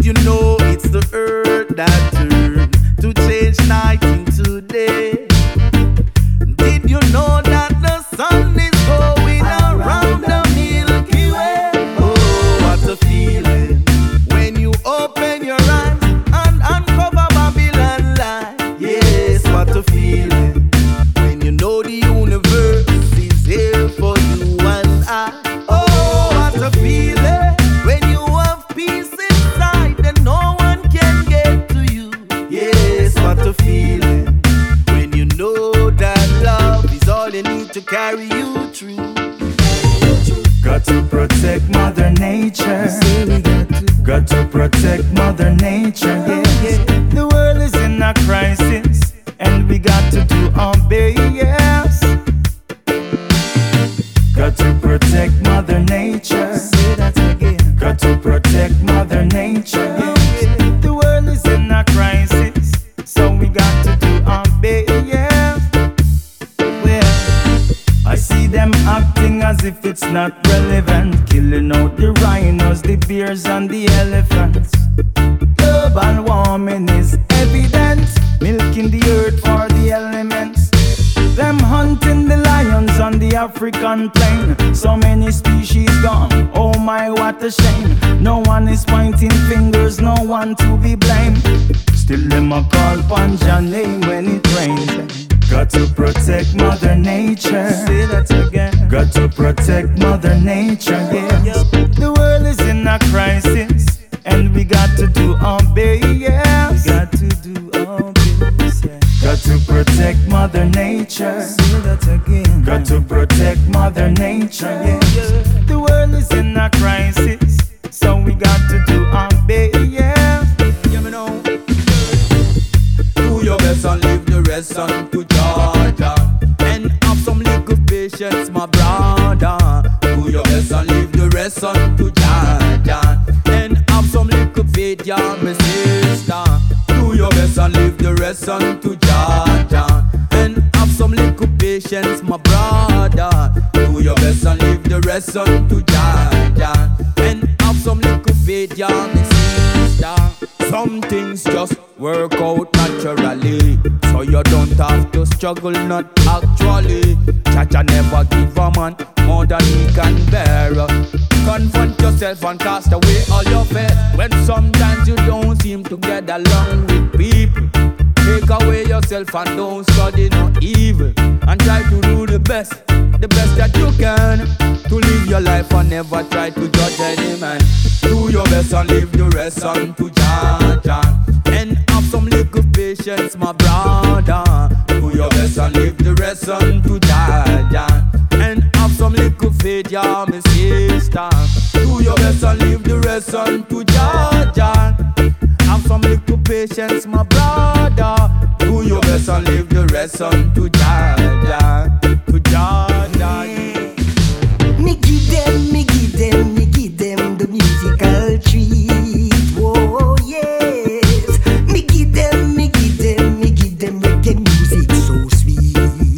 you know it's the earth that turned to change night into day? Did you know that the sun is going around the Milky Way? Oh, what a feeling when you open your eyes and uncover Babylon light. Yes, what a feeling when you know the universe is here for you and I. Oh, what a feeling when you have peace inside and no one can get to you. Yes, what a feeling when you know that love is all you need to carry you through. Got to protect Mother Nature. Got to protect Mother Nature. Yeah. The world is in a crisis, and we got to do our best. Yes. Got to protect Mother Nature. Say that again. Got to protect Mother Nature. Yes. The world is in a crisis, so we got to do our best. Yes. Well, I see them acting as if it's not relevant, killing out the rhinos, the bears and the elephants. Global warming is evident, milking the earth for the elements. Them hunting the lions on the African plain, so many species gone, oh my what a shame. No one is pointing fingers, no one to be blamed. Still them a call Panja name when it rains. Got to protect Mother Nature. Say that again. Got to protect Mother Nature. Yeah. The world is in a crisis, and we got to do our best. Yes. We got to do our best. Yeah. Got to protect Mother Nature. Say that again. Got to protect Mother Nature. Yes. The world is in a crisis, so we got to do our best. Yeah. You know, do your best and leave the rest unto Georgia. And have some little patience, my brother. Do your best and leave the rest unto Georgia. And have some little faith, yeah, my sister. Do your best and leave the rest unto Georgia. And have some little patience, my brother. Do your best and leave the rest unto Georgia. And have some little faith, yeah, my sister. Some things just work out naturally, so you don't have to struggle, not actually. Chacha never give a man more than he can bear. Confront yourself and cast away all your fear. When sometimes you don't seem to get along with people, take away yourself and don't study no evil, and try to do the best that you can, to live your life and never try to judge any man. Do your best and leave the rest unto Jah. And have some little patience, my brother. Do your best and leave the rest unto Jah. And have some little faith, yeah, my sister. Do your best and leave the rest unto Jah. Have some little patience, my brother. Do your best and leave the rest unto Jah. To Jah. Me give them the musical treat. Oh yes, me give them reggae music so sweet.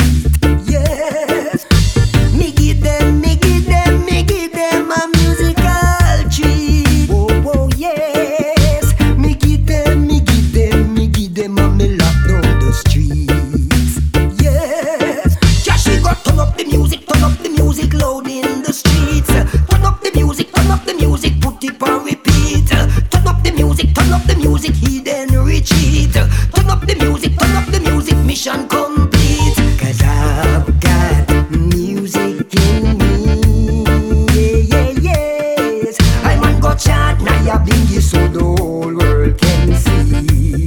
Yes, me give them a musical treat. Oh yes, me give them a me lock down the streets. Yes, just she got turn up the music loud in the streets. Turn up the music, put it on repeat. Turn up the music, he then retreat. Turn up the music, mission complete. 'Cause I've got music in me. Yes. I man go chant, now I bring it so the whole world can see.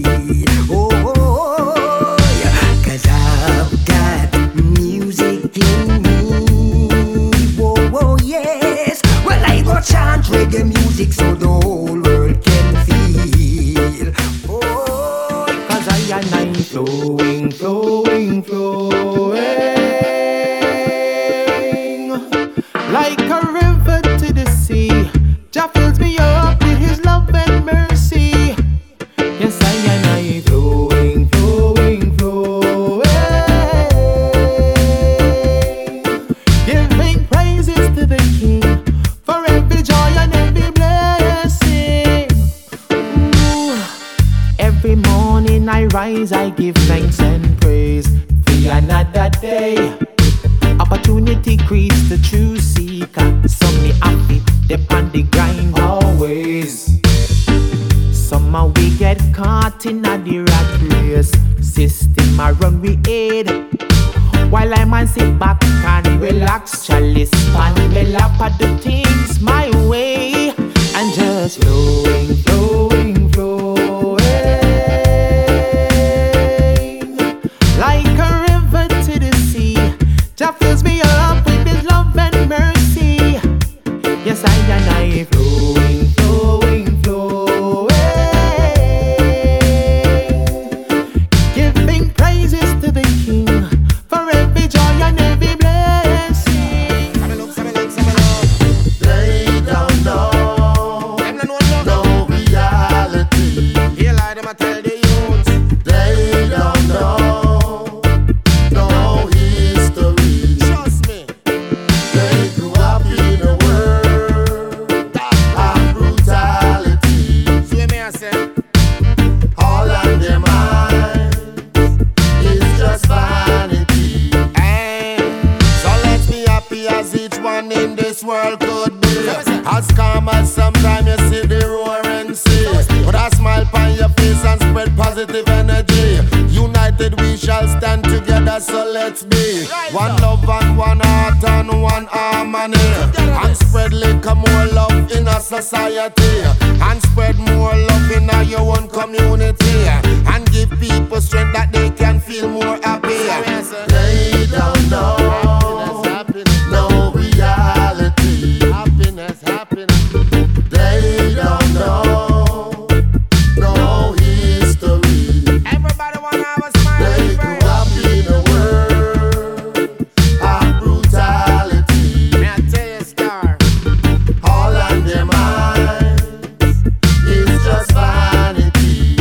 Oh, 'cause I've got music in me. Oh, yes. Well, I go chant reggae music so the whole world can feel. Oh, 'cause I am flowing, like a river to the sea. Jah fills me up with His love and mercy. Yes, I am flowing. Giving praises to the King for every joy and every blessing. rise, I give thanks and praise for another day. Opportunity creates the true seeker. Some me happy, dip on the grind always. Somehow we get caught in a the rat race. System I run we aid. While I man sit back and relax, chalice pan me lap at the things my way. And just flowing, flowing, flowing like a river to the sea. Jah fills me up with His love and mercy. Yes, I flowing, flowing, flowing, giving praises to the King for every joy and every blessing. They don't know, no reality. Here lie them, I tell the youth. They don't know, no history. Trust me. They grew up in a world of brutality. See me, I say. All on their minds is just vanity. So let's be happy as each one in this world could be. As calm as sometimes you see the roaring sea. Put a smile on your face and spread positive energy. United we shall stand together, so let's be one love and one heart and one harmony. And spread little more love in a society. And spread more love in your own community. And give people strength that they can feel more happy. They don't know, no reality. Happiness, happiness. They don't know, no history. Everybody wanna have a smile. They grew up in a world of brutality. May I tell you, Star? All on their minds is just vanity.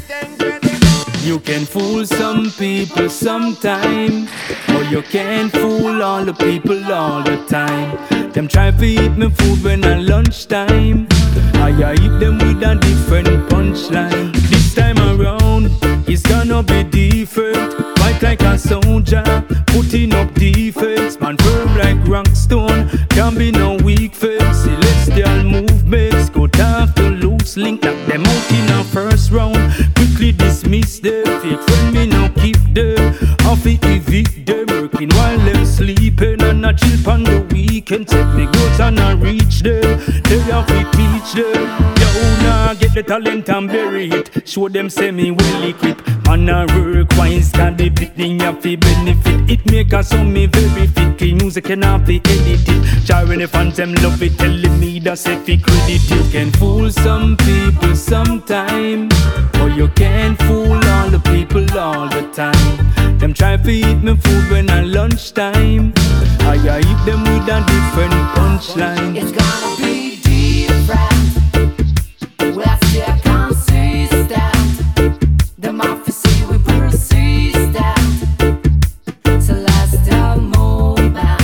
You can fool some people sometime, or you can't fool all the people all the time. Them try to eat me food when at lunchtime. I eat them with a different punchline. This time around, it's gonna be different. Fight like a soldier, putting up defense. Man firm like rock stone, can't be no weak face. Celestial movements, cut off the loose link. Knock them out in a first round, quickly dismiss them. Fake friend me no keep them, off it evict them. Working while them sleeping and a chill on the weekend. Take the goods and I reach them, they have to teach them. Yo, nah, get the talent and bury it. Show them say me well equipped. Man a work wise, can the bit thing have to benefit. It make us so me very fit. Clean music and have to edit it. Try when the fans them love it, telling me that's if it credit. You can fool some people sometime, or you can't fool all the people all the time. Them try to eat me food when at lunchtime. I eat them with a different punchline. It's gonna be different. We're still consistent. The mafia see we persistent. So let's the moment.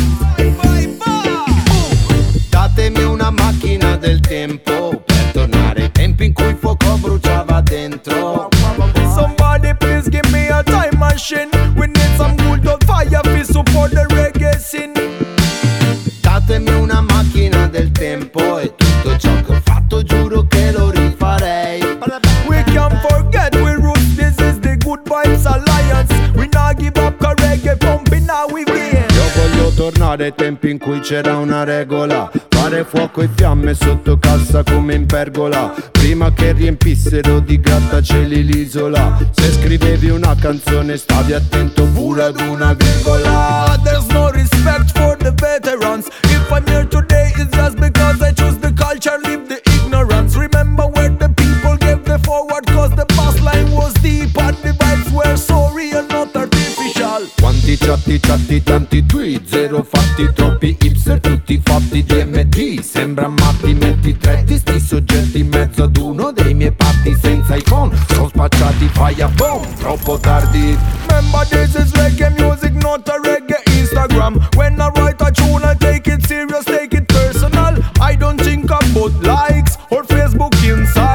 Datemi una macchina del tempo per tornare ai tempi in cui il fuoco bruciava dentro. Somebody please give me a time machine. We need some good old fire to support the reggae scene. Datemi una macchina del tempo e tutto ciò che ho fatto giuro che lo rifarei. We can't forget we roots, this is the Good Vibes Alliance. We not give up, cause reggae pumping now we win. Io voglio tornare ai tempi in cui c'era una regola: fare fuoco e fiamme sotto cassa come in pergola. Prima che riempissero di grattacieli l'isola, se scrivevi una canzone stavi attento pure ad una virgola. There's no respect for the veterans. If I'm here today it's just because I choose the culture, leave the ignorance. Remember where the people gave the forward, cause the bass line was deep and the vibes were so real, not artificial. Quanti chatti, tanti tweet, zero fatti, troppi hipster, tutti fatti DMD. Sembra matti, metti tre di sti soggetti in mezzo ad uno dei miei patti senza iPhone. Sono spacciati, fai a boom, troppo tardi. Remember this is reggae music, not a reggae Instagram. When I write a tune I take it serious, take it personal. I don't think about likes or Facebook inside.